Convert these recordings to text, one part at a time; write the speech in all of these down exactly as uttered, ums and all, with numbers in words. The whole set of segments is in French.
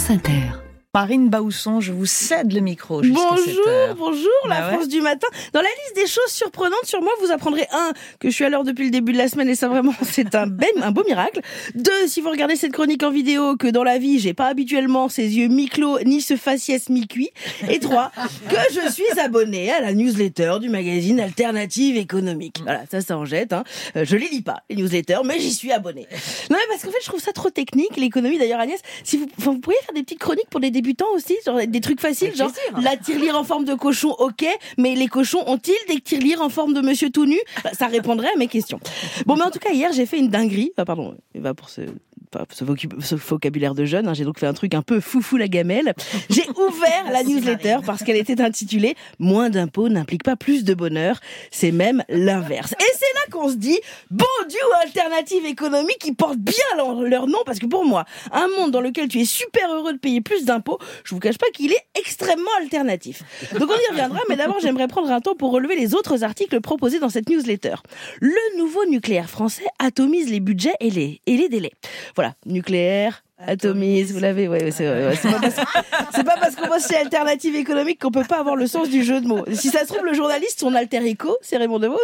France Inter. Marine Baousson, je vous cède le micro jusqu'à Bonjour, cette heure. bonjour, la Bah ouais. France du matin. Dans la liste des choses surprenantes sur moi, vous apprendrez un, que je suis à l'heure depuis le début de la semaine et ça vraiment, c'est un, ben, un beau miracle. Deux, si vous regardez cette chronique en vidéo, que dans la vie, j'ai pas habituellement ces yeux mi-clos ni ce faciès mi-cuit. Et trois, que je suis abonnée à la newsletter du magazine Alternative Économique. Voilà, ça, ça en jette, hein. Euh, je les lis pas, les newsletters, mais j'y suis abonnée. Non, mais parce qu'en fait, je trouve ça trop technique, l'économie. D'ailleurs, Agnès, si vous, enfin, vous pourriez faire des petites chroniques pour des débutants aussi, genre des trucs faciles, Avec genre plaisir. la tirelire en forme de cochon, ok, mais les cochons ont-ils des tirelires en forme de monsieur tout nu? Bah, ça répondrait à mes questions. Bon, mais en tout cas, hier, j'ai fait une dinguerie. Enfin, pardon, il va pour ce... Pas ce, vocu- ce vocabulaire de jeune, hein. J'ai donc fait un truc un peu foufou la gamelle. J'ai ouvert la newsletter parce qu'elle était intitulée « Moins d'impôts n'implique pas plus de bonheur ». C'est même l'inverse. Et c'est là qu'on se dit « Bon Dieu, Alternative Économique, qui portent bien leur, leur nom » parce que pour moi, un monde dans lequel tu es super heureux de payer plus d'impôts, je vous cache pas qu'il est extrêmement alternatif. Donc on y reviendra, mais d'abord j'aimerais prendre un temps pour relever les autres articles proposés dans cette newsletter. Le nouveau nucléaire français atomise les budgets et les, et les délais. Voilà, nucléaire, atomise, vous l'avez, ouais, c'est, ouais, c'est pas parce, c'est pas parce qu'on bosse chez Alternative Économique qu'on peut pas avoir le sens du jeu de mots. Si ça se trouve, le journaliste, son alter ego, c'est Raymond DeVos.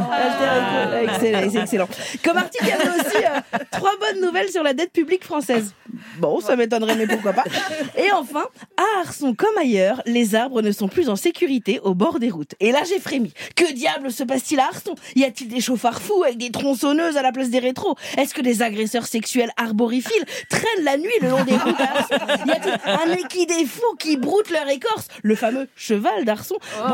Alter ego, excellent, c'est excellent. Comme article, il y avait aussi euh, trois bonnes nouvelles sur la dette publique française. Bon, ça m'étonnerait, mais pourquoi pas. Et enfin, à Arson comme ailleurs, les arbres ne sont plus en sécurité au bord des routes. Et là, j'ai frémi. Que diable se passe-t-il à Arson? Y a-t-il des chauffards fous avec des tronçonneuses à la place des rétros? Est-ce que des agresseurs sexuels arboriphiles traînent la nuit le long des routes à Arson? Y a-t-il un équidé fou qui broute leur écorce? Le fameux cheval d'Arson? Bon,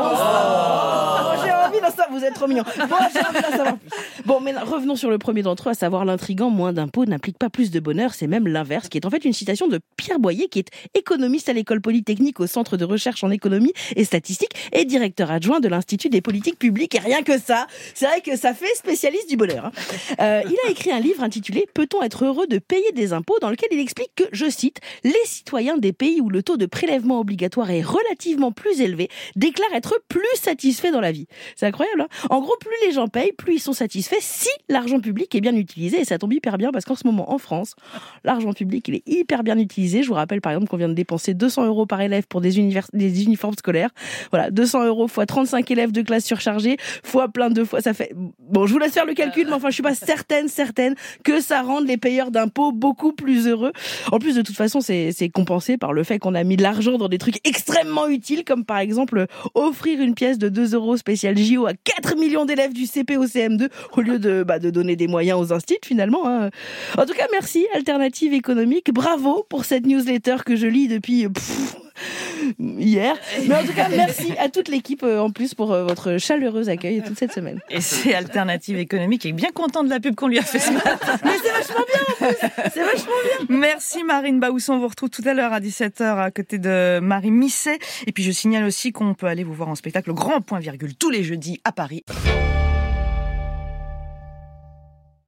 oh, j'ai envie d'en savoir. Vous êtes trop mignons. Bon, j'ai envie d'en savoir plus. Bon, mais revenons sur le premier d'entre eux, à savoir l'intriguant « Moins d'impôts n'implique pas plus de bonheur », c'est même l'inverse, qui est en fait une citation de Pierre Boyer, qui est économiste à l'école polytechnique au Centre de recherche en économie et statistique et directeur adjoint de l'Institut des politiques publiques. Et rien que ça, c'est vrai que ça fait spécialiste du bonheur. Hein. Euh, il a écrit un livre intitulé « Peut-on être heureux de payer des impôts ?» dans lequel il explique que, je cite, « Les citoyens des pays où le taux de prélèvement obligatoire est relativement plus élevé déclarent être plus satisfaits dans la vie. » C'est incroyable, hein. En gros, plus les gens payent, plus ils sont satisfaits si l'argent public est bien utilisé. Et ça tombe hyper bien parce qu'en ce moment, en France, l'argent public, il est hyper bien utilisé. Je vous rappelle, par exemple, qu'on vient de dépenser deux cents euros par élève pour des, univers... des uniformes scolaires. Voilà, deux cents euros fois trente-cinq élèves de classe surchargés, fois plein de fois, ça fait... Bon, je vous laisse faire le calcul, mais enfin, je suis pas certaine, certaine que ça rende les payeurs d'impôts beaucoup plus heureux. En plus, de toute façon, c'est, c'est compensé par le fait qu'on a mis de l'argent dans des trucs extrêmement utiles, comme par exemple, offrir une pièce de deux euros spéciale J O à quatre millions d'élèves du C P au C M deux, au lieu de, bah, de donner des moyens aux instituts, finalement, hein. En tout cas, merci, Alternative Économique. Bravo pour cette newsletter que je lis depuis pff, hier. Mais en tout cas, merci à toute l'équipe euh, en plus pour euh, votre chaleureux accueil toute cette semaine. Et c'est Alternative Économique, qui est bien content de la pub qu'on lui a fait ce matin. Mais c'est vachement bien en plus. C'est vachement bien. Merci Marine Baousson, on vous retrouve tout à l'heure à dix-sept heures à côté de Marie Misset. Et puis je signale aussi qu'on peut aller vous voir en spectacle au Grand Point Virgule tous les jeudis à Paris.